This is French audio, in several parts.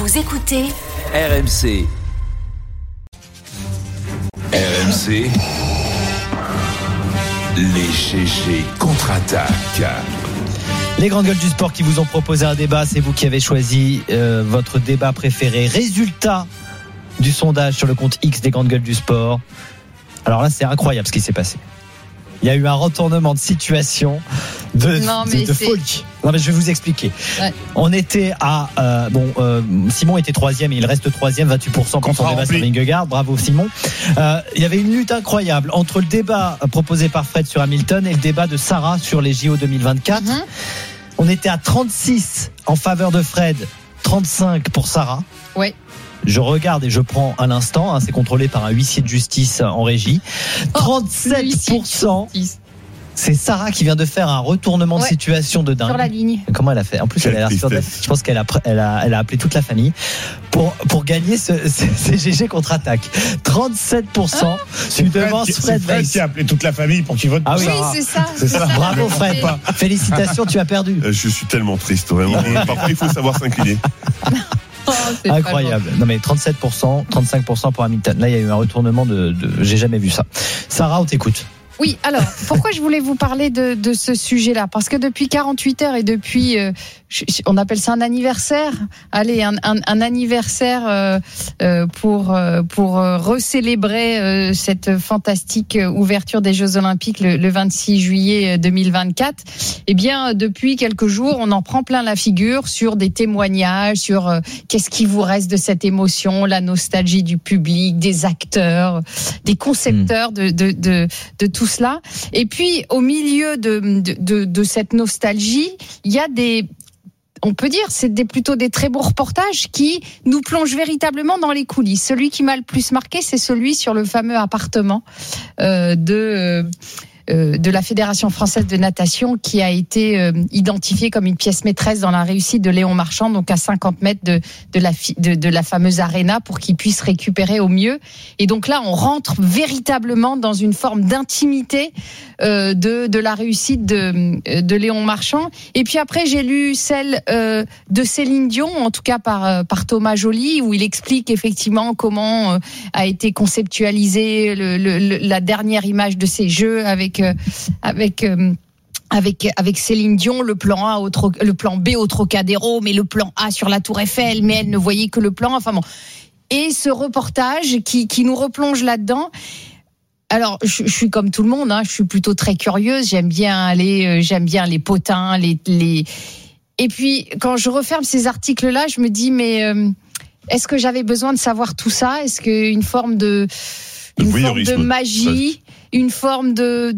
Vous écoutez RMC. RMC. Les GG contre-attaquent. Les grandes gueules du sport qui vous ont proposé un débat, c'est vous qui avez choisi votre débat préféré. Résultat du sondage sur le compte X des grandes gueules du sport. Alors là, c'est incroyable ce qui s'est passé. Il y a eu un retournement de situation de folie. Non, mais je vais vous expliquer. Ouais. On était à Simon était troisième et il reste troisième, 28% pour son débat sur Vingegaard. Bravo Simon. Il y avait une lutte incroyable entre le débat proposé par Fred sur Hamilton et le débat de Sarah sur les JO 2024. On était à 36 en faveur de Fred, 35 pour Sarah. Ouais. Je regarde et je prends à l'instant, c'est contrôlé par un huissier de justice en régie. 37%. C'est Sarah qui vient de faire un retournement de situation de dingue. Sur la ligne. Comment elle a fait ? En plus, elle a l'air sûre. Je pense qu'elle a appelé toute la famille pour gagner ces GG contre-attaque. 37%. Tu devances Fred Weiss. Qui a appelé toute la famille pour qu'il vote pour Sarah. Oui, c'est ça. Bravo Fred. Félicitations, tu as perdu. Je suis tellement triste, vraiment. Parfois, il faut savoir s'incliner. Incroyable. Non mais 37%, 35% pour Hamilton. Là, il y a eu un retournement de j'ai jamais vu ça. Sarah, on t'écoute. Oui, alors, pourquoi je voulais vous parler de ce sujet-là ? Parce que depuis 48 heures et depuis, on appelle ça un anniversaire. Allez, un anniversaire pour recélébrer cette fantastique ouverture des Jeux Olympiques le 26 juillet 2024. Eh bien, depuis quelques jours, on en prend plein la figure sur des témoignages, sur qu'est-ce qui vous reste de cette émotion, la nostalgie du public, des acteurs, des concepteurs de tout cela. Et puis, au milieu de cette nostalgie, il y a on peut dire, c'est plutôt des très beaux reportages qui nous plongent véritablement dans les coulisses. Celui qui m'a le plus marqué, c'est celui sur le fameux appartement de la Fédération française de natation qui a été identifié comme une pièce maîtresse dans la réussite de Léon Marchand, donc à 50 mètres de la fameuse Arena pour qu'il puisse récupérer au mieux. Et donc là, on rentre véritablement dans une forme d'intimité de la réussite de Léon Marchand. Et puis après, j'ai lu celle de Céline Dion, en tout cas par Thomas Joly, où il explique effectivement comment a été conceptualisée la dernière image de ces Jeux avec Céline Dion, le plan A, le plan B au Trocadéro, mais le plan A sur la Tour Eiffel, mais elle ne voyait que le plan. Enfin bon. Et ce reportage qui nous replonge là-dedans. Alors, je suis comme tout le monde, je suis plutôt très curieuse. J'aime bien les potins, Et puis, quand je referme ces articles-là, je me dis, mais est-ce que j'avais besoin de savoir tout ça ? Est-ce qu'une forme de magie, une forme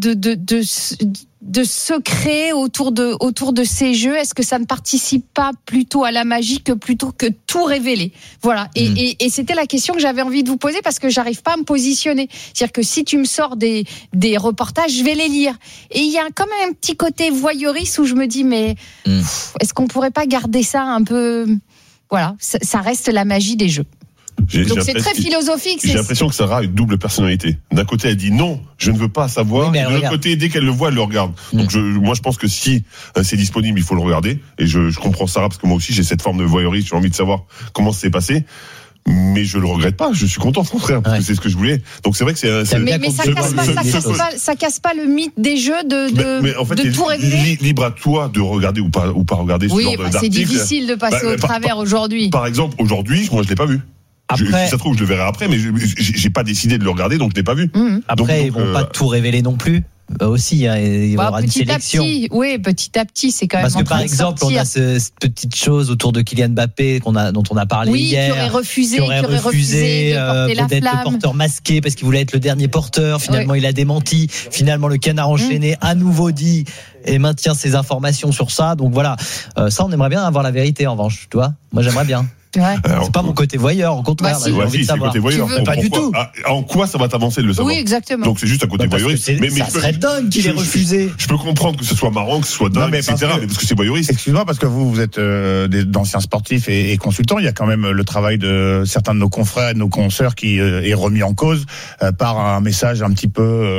de secret autour de ces Jeux, est-ce que ça ne participe pas plutôt à la magie plutôt que tout révéler ? Voilà. Et c'était la question que j'avais envie de vous poser parce que j'arrive pas à me positionner. C'est-à-dire que si tu me sors des reportages, je vais les lire. Et il y a quand même un petit côté voyeuriste où je me dis, mais est-ce qu'on pourrait pas garder ça un peu ? Voilà, ça reste la magie des Jeux. Donc c'est très philosophique. J'ai l'impression que Sarah a une double personnalité. D'un côté, elle dit non, je ne veux pas savoir. Oui, et de l'autre côté, dès qu'elle le voit, elle le regarde. Donc moi, je pense que si c'est disponible, il faut le regarder. Et je comprends Sarah parce que moi aussi, j'ai cette forme de voyeurisme. J'ai envie de savoir comment ça s'est passé. Mais je le regrette pas. Je suis content, mon frère, parce que c'est ce que je voulais. Donc c'est vrai que mais ça casse pas le mythe des Jeux mais en fait, de tout révéler. Libre à toi de regarder ou pas regarder ce genre d'article. C'est difficile de passer au travers aujourd'hui. Par exemple, aujourd'hui, moi, je l'ai pas vu. Si ça se trouve, je le verrai après, mais j'ai pas décidé de le regarder, donc je l'ai pas vu. Après, ils vont pas tout révéler non plus. Aussi, il y aura une sélection. Petit à petit, c'est quand même. Parce que par exemple, on a cette petite chose autour de Kylian Mbappé dont on a parlé hier. Qui aurait refusé de porter la peut-être flamme. Le porteur masqué parce qu'il voulait être le dernier porteur. Finalement, il a démenti. Finalement, le canard enchaîné à nouveau dit et maintient ses informations sur ça. Donc voilà, ça, on aimerait bien avoir la vérité. En revanche, tu vois, moi, j'aimerais bien. Ouais. C'est pas mon côté voyeur, au contraire. J'ai envie de savoir. Pas du tout. En quoi ça va t'avancer de le savoir ? Oui, exactement. Donc c'est juste un côté voyeuriste. Mais ça serait dingue qu'il ait refusé. Je peux comprendre que ce soit marrant, que ce soit dingue, etc. Mais parce que c'est voyeuriste. Excuse-moi, parce que vous êtes d'anciens sportifs et consultants. Il y a quand même le travail de certains de nos confrères et de nos consoeurs qui est remis en cause par un message un petit peu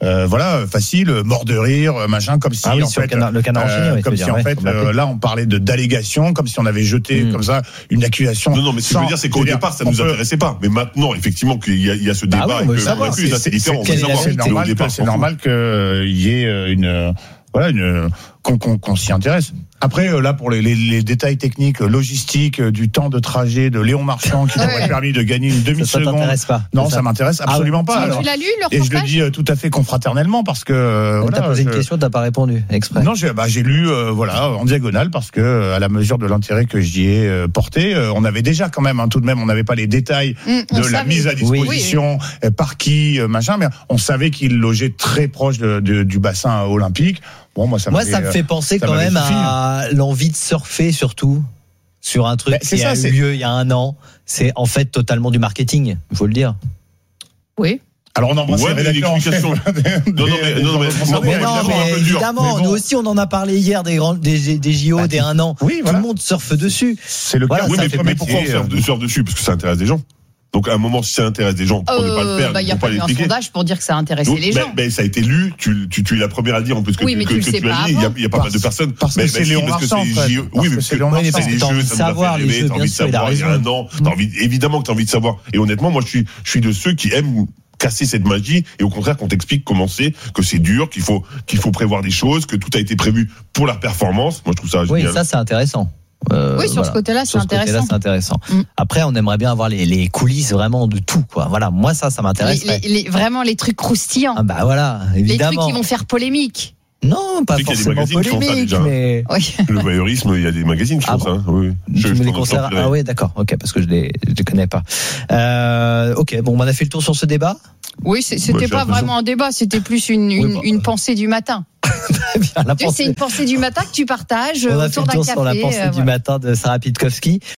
voilà, facile, mort de rire, machin, comme si en sur fait, le canard enchaîné, comme si en fait, là on parlait d'allégation, comme si on avait jeté comme ça une accusation. Non, mais ce que je veux dire, c'est qu'au départ, ça nous intéressait pas. Mais maintenant, effectivement, qu'il y a ce débat et que c'est différent. C'est normal qu'il y ait qu'on s'y intéresse. Après, là, pour les détails techniques, logistiques, du temps de trajet de Léon Marchand qui m'aurait permis de gagner une demi-seconde. Ça t'intéresse pas? Non, ça m'intéresse absolument pas. Alors. Tu l'as lu, le reportage? Et je le dis tout à fait confraternellement parce que. T'as posé une question, t'as pas répondu exprès. Non, j'ai lu, en diagonale parce que, à la mesure de l'intérêt que j'y ai porté, on avait déjà quand même, tout de même, on n'avait pas les détails de la mise à disposition, par qui, machin, mais on savait qu'il logeait très proche du bassin olympique. Bon, moi, ça me fait penser quand même à l'envie de surfer, surtout sur un truc qui a eu lieu il y a un an. C'est en fait totalement du marketing, il faut le dire. Oui. Alors on embrasse les rédacteurs en chef. Mais évidemment, nous aussi on en a parlé hier des JO des 1 an. Oui, tout le monde surfe dessus. C'est le cas. Oui, mais pourquoi on surfe dessus? Parce que ça intéresse des gens. Donc à un moment, si ça intéresse des gens, pour ne pas le faire, il n'y a pas eu un sondage pour dire que ça intéressait les gens. Ça a été lu, tu es la première à le dire en plus que tu l'as dit, il y a pas mal de personnes. Parce que c'est Léon Marchand. Oui, mais c'est les jeux, ça nous a fait rêver, t'as envie de savoir, il y a un an, évidemment que t'as envie de savoir. Et honnêtement, moi je suis de ceux qui aiment casser cette magie et au contraire qu'on t'explique comment c'est, que c'est dur, qu'il faut prévoir des choses, que tout a été prévu pour la performance. Moi je trouve ça génial. Oui, ça c'est intéressant. Sur ce côté-là, c'est intéressant. Après, on aimerait bien avoir les coulisses vraiment de tout, quoi. Voilà, moi ça m'intéresse. Vraiment les trucs croustillants. Ah bah voilà, évidemment. Les trucs qui vont faire polémique. Non, pas forcément polémique, mais le voyeurisme, il y a des magazines qui font ça. Oui. Je me les considère. Ah oui, d'accord. Ok, parce que je les connais pas. Ok, bon, on a fait le tour sur ce débat. Oui, c'était pas vraiment un débat, c'était plus une pensée du matin. C'est une pensée du matin que tu partages autour d'un café. On a fait le tour sur la pensée du matin de Sarah Pitkowski.